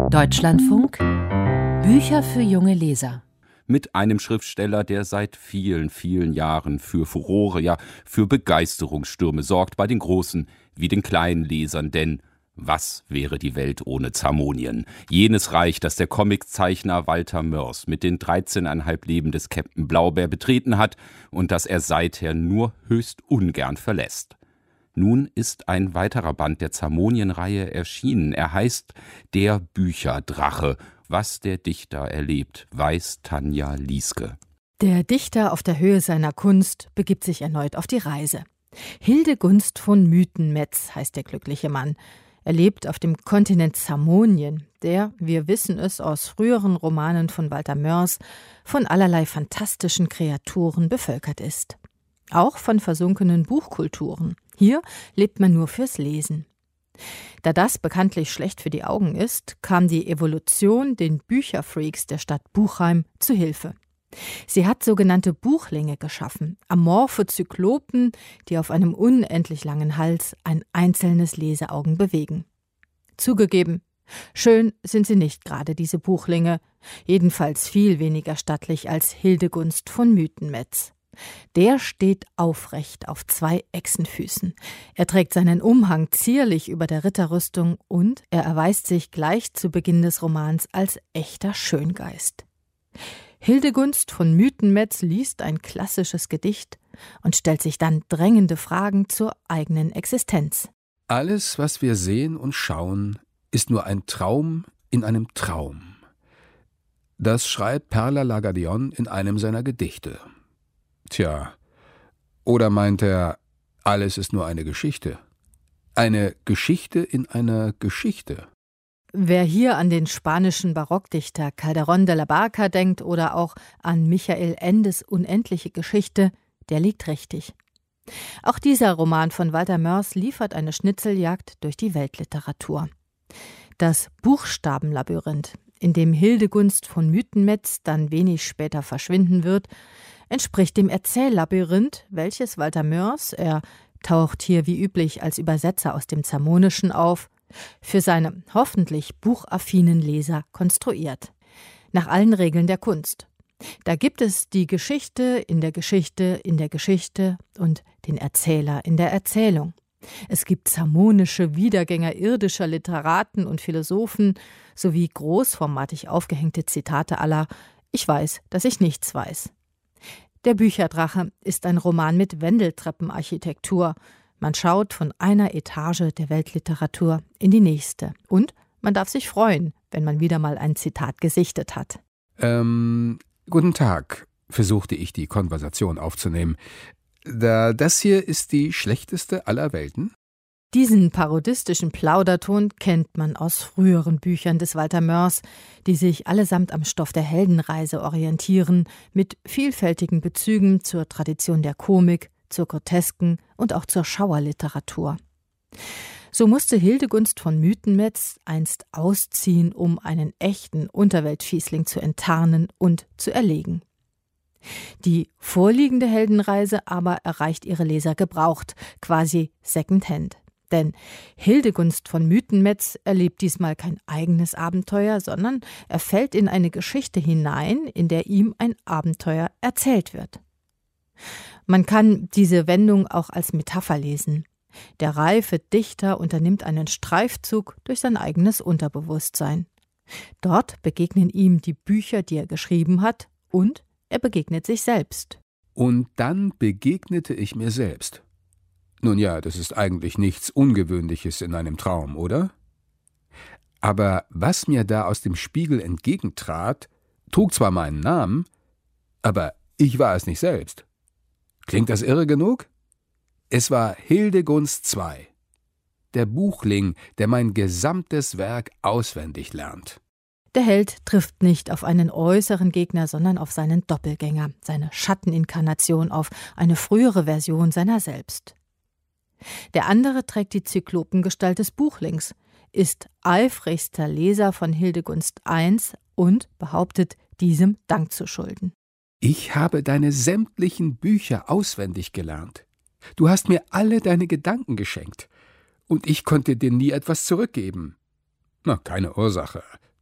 Deutschlandfunk Bücher für junge Leser. Mit einem Schriftsteller, der seit vielen, vielen Jahren für Furore, ja für Begeisterungsstürme sorgt bei den großen wie den kleinen Lesern. Denn was wäre die Welt ohne Zamonien? Jenes Reich, das der Comiczeichner Walter Mörs mit den 13,5 Leben des Captain Blaubeer betreten hat und das er seither nur höchst ungern verlässt. Nun ist ein weiterer Band der Zamonien-Reihe erschienen. Er heißt Der Bücherdrache. Was der Dichter erlebt, weiß Tanja Lieske. Der Dichter auf der Höhe seiner Kunst begibt sich erneut auf die Reise. Hildegunst von Mythenmetz heißt der glückliche Mann. Er lebt auf dem Kontinent Zamonien, der, wir wissen es aus früheren Romanen von Walter Mörs, von allerlei fantastischen Kreaturen bevölkert ist. Auch von versunkenen Buchkulturen. Hier lebt man nur fürs Lesen. Da das bekanntlich schlecht für die Augen ist, kam die Evolution den Bücherfreaks der Stadt Buchheim zu Hilfe. Sie hat sogenannte Buchlinge geschaffen, amorphe Zyklopen, die auf einem unendlich langen Hals ein einzelnes Leseaugen bewegen. Zugegeben, schön sind sie nicht gerade, diese Buchlinge, jedenfalls viel weniger stattlich als Hildegunst von Mythenmetz. Der steht aufrecht auf 2 Echsenfüßen. Er trägt seinen Umhang zierlich über der Ritterrüstung und er erweist sich gleich zu Beginn des Romans als echter Schöngeist. Hildegunst von Mythenmetz liest ein klassisches Gedicht und stellt sich dann drängende Fragen zur eigenen Existenz. Alles, was wir sehen und schauen, ist nur ein Traum in einem Traum. Das schreibt Perla Lagadion in einem seiner Gedichte. Tja, oder meint er, alles ist nur eine Geschichte? Eine Geschichte in einer Geschichte? Wer hier an den spanischen Barockdichter Calderón de la Barca denkt oder auch an Michael Endes unendliche Geschichte, der liegt richtig. Auch dieser Roman von Walter Mörs liefert eine Schnitzeljagd durch die Weltliteratur. Das Buchstabenlabyrinth, in dem Hildegunst von Mythenmetz dann wenig später verschwinden wird, entspricht dem Erzähllabyrinth, welches Walter Mörs, er taucht hier wie üblich als Übersetzer aus dem Zamonischen auf, für seine hoffentlich buchaffinen Leser konstruiert. Nach allen Regeln der Kunst. Da gibt es die Geschichte in der Geschichte in der Geschichte und den Erzähler in der Erzählung. Es gibt zamonische Wiedergänger irdischer Literaten und Philosophen sowie großformatig aufgehängte Zitate aller »Ich weiß, dass ich nichts weiß«. Der Bücherdrache ist ein Roman mit Wendeltreppenarchitektur. Man schaut von einer Etage der Weltliteratur in die nächste. Und man darf sich freuen, wenn man wieder mal ein Zitat gesichtet hat. Guten Tag, versuchte ich die Konversation aufzunehmen. Das hier ist die schlechteste aller Welten? Diesen parodistischen Plauderton kennt man aus früheren Büchern des Walter Mörs, die sich allesamt am Stoff der Heldenreise orientieren, mit vielfältigen Bezügen zur Tradition der Komik, zur Grotesken und auch zur Schauerliteratur. So musste Hildegunst von Mythenmetz einst ausziehen, um einen echten Unterweltfiesling zu enttarnen und zu erlegen. Die vorliegende Heldenreise aber erreicht ihre Leser gebraucht, quasi secondhand. Denn Hildegunst von Mythenmetz erlebt diesmal kein eigenes Abenteuer, sondern er fällt in eine Geschichte hinein, in der ihm ein Abenteuer erzählt wird. Man kann diese Wendung auch als Metapher lesen. Der reife Dichter unternimmt einen Streifzug durch sein eigenes Unterbewusstsein. Dort begegnen ihm die Bücher, die er geschrieben hat, und er begegnet sich selbst. Und dann begegnete ich mir selbst. Nun ja, das ist eigentlich nichts Ungewöhnliches in einem Traum, oder? Aber was mir da aus dem Spiegel entgegentrat, trug zwar meinen Namen, aber ich war es nicht selbst. Klingt das irre genug? Es war Hildegunst II, der Buchling, der mein gesamtes Werk auswendig lernt. Der Held trifft nicht auf einen äußeren Gegner, sondern auf seinen Doppelgänger, seine Schatteninkarnation, auf eine frühere Version seiner selbst. Der andere trägt die Zyklopengestalt des Buchlings, ist eifrigster Leser von Hildegunst I und behauptet, diesem Dank zu schulden. Ich habe deine sämtlichen Bücher auswendig gelernt. Du hast mir alle deine Gedanken geschenkt. Und ich konnte dir nie etwas zurückgeben. Na, keine Ursache.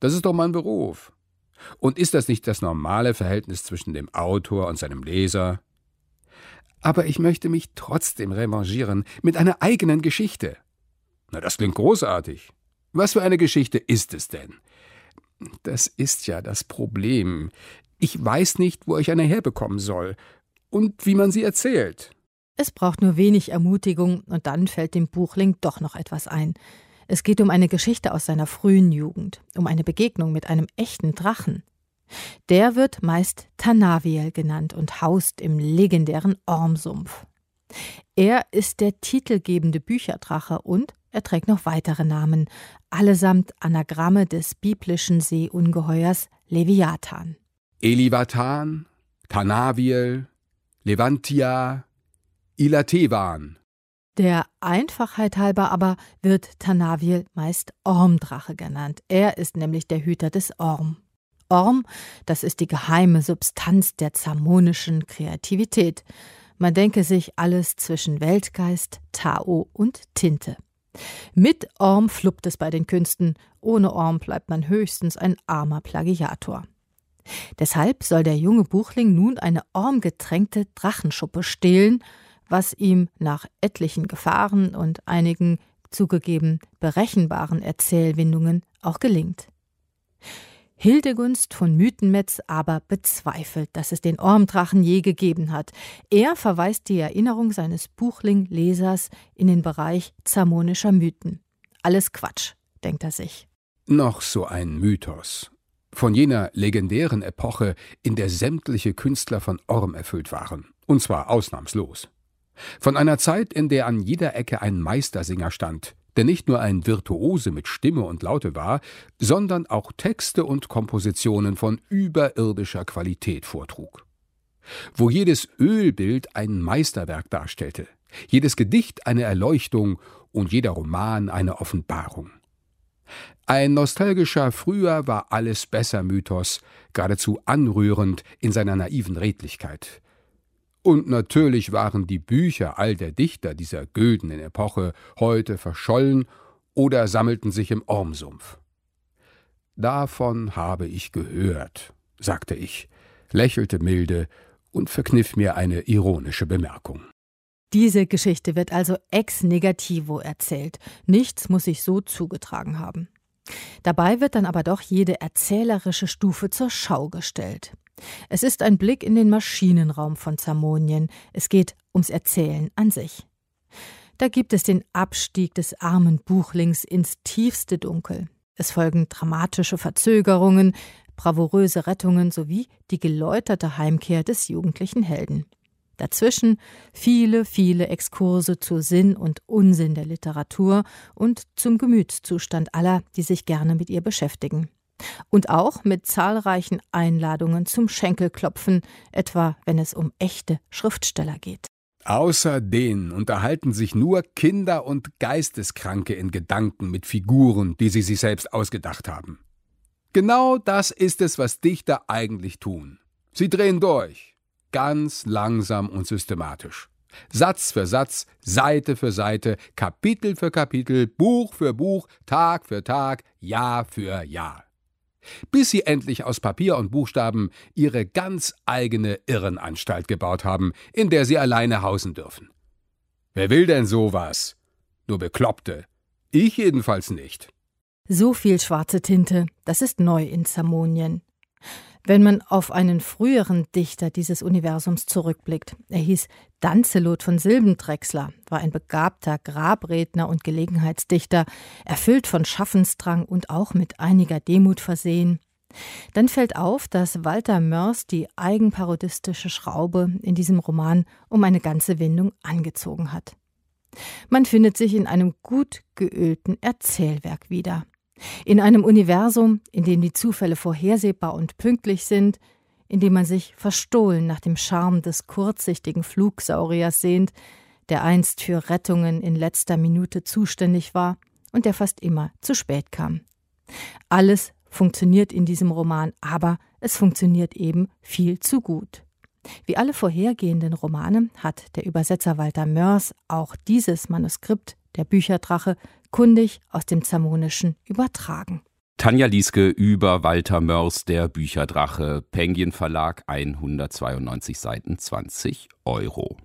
Das ist doch mein Beruf. Und ist das nicht das normale Verhältnis zwischen dem Autor und seinem Leser? Aber ich möchte mich trotzdem revanchieren mit einer eigenen Geschichte. Na, das klingt großartig. Was für eine Geschichte ist es denn? Das ist ja das Problem. Ich weiß nicht, wo ich eine herbekommen soll und wie man sie erzählt. Es braucht nur wenig Ermutigung und dann fällt dem Buchling doch noch etwas ein. Es geht um eine Geschichte aus seiner frühen Jugend, um eine Begegnung mit einem echten Drachen. Der wird meist Tanaviel genannt und haust im legendären Ormsumpf. Er ist der titelgebende Bücherdrache und er trägt noch weitere Namen, allesamt Anagramme des biblischen Seeungeheuers Leviathan. Elivathan, Tanaviel, Levantia, Ilatevan. Der Einfachheit halber aber wird Tanaviel meist Ormdrache genannt. Er ist nämlich der Hüter des Orm. Orm, das ist die geheime Substanz der zamonischen Kreativität. Man denke sich alles zwischen Weltgeist, Tao und Tinte. Mit Orm fluppt es bei den Künsten, ohne Orm bleibt man höchstens ein armer Plagiator. Deshalb soll der junge Buchling nun eine ormgetränkte Drachenschuppe stehlen, was ihm nach etlichen Gefahren und einigen zugegeben berechenbaren Erzählwindungen auch gelingt. Hildegunst von Mythenmetz aber bezweifelt, dass es den Ormdrachen je gegeben hat. Er verweist die Erinnerung seines Buchling-Lesers in den Bereich zamonischer Mythen. Alles Quatsch, denkt er sich. Noch so ein Mythos. Von jener legendären Epoche, in der sämtliche Künstler von Orm erfüllt waren. Und zwar ausnahmslos. Von einer Zeit, in der an jeder Ecke ein Meistersinger stand, der nicht nur ein Virtuose mit Stimme und Laute war, sondern auch Texte und Kompositionen von überirdischer Qualität vortrug. Wo jedes Ölbild ein Meisterwerk darstellte, jedes Gedicht eine Erleuchtung und jeder Roman eine Offenbarung. Ein nostalgischer Früher war alles besser Mythos, geradezu anrührend in seiner naiven Redlichkeit. Und natürlich waren die Bücher all der Dichter dieser güldenen Epoche heute verschollen oder sammelten sich im Ormsumpf. »Davon habe ich gehört«, sagte ich, lächelte milde und verkniff mir eine ironische Bemerkung. Diese Geschichte wird also ex negativo erzählt. Nichts muss sich so zugetragen haben. Dabei wird dann aber doch jede erzählerische Stufe zur Schau gestellt. Es ist ein Blick in den Maschinenraum von Zamonien. Es geht ums Erzählen an sich. Da gibt es den Abstieg des armen Buchlings ins tiefste Dunkel. Es folgen dramatische Verzögerungen, bravouröse Rettungen sowie die geläuterte Heimkehr des jugendlichen Helden. Dazwischen viele, viele Exkurse zu Sinn und Unsinn der Literatur und zum Gemütszustand aller, die sich gerne mit ihr beschäftigen. Und auch mit zahlreichen Einladungen zum Schenkelklopfen, etwa wenn es um echte Schriftsteller geht. Außer denen unterhalten sich nur Kinder und Geisteskranke in Gedanken mit Figuren, die sie sich selbst ausgedacht haben. Genau das ist es, was Dichter eigentlich tun. Sie drehen durch, ganz langsam und systematisch. Satz für Satz, Seite für Seite, Kapitel für Kapitel, Buch für Buch, Tag für Tag, Jahr für Jahr. Bis sie endlich aus Papier und Buchstaben ihre ganz eigene Irrenanstalt gebaut haben, in der sie alleine hausen dürfen. Wer will denn sowas? Nur Bekloppte. Ich jedenfalls nicht. So viel schwarze Tinte, das ist neu in Zamonien. Wenn man auf einen früheren Dichter dieses Universums zurückblickt, er hieß Danzelot von Silbendrechsler, war ein begabter Grabredner und Gelegenheitsdichter, erfüllt von Schaffensdrang und auch mit einiger Demut versehen, dann fällt auf, dass Walter Mörs die eigenparodistische Schraube in diesem Roman um eine ganze Windung angezogen hat. Man findet sich in einem gut geölten Erzählwerk wieder. In einem Universum, in dem die Zufälle vorhersehbar und pünktlich sind, in dem man sich verstohlen nach dem Charme des kurzsichtigen Flugsauriers sehnt, der einst für Rettungen in letzter Minute zuständig war und der fast immer zu spät kam. Alles funktioniert in diesem Roman, aber es funktioniert eben viel zu gut. Wie alle vorhergehenden Romane hat der Übersetzer Walter Mörs auch dieses Manuskript, der Bücherdrache, kundig aus dem Zamonischen übertragen. Tanja Lieske über Walter Mörs Der Bücherdrache, Penguin Verlag, 192 Seiten, 20 €.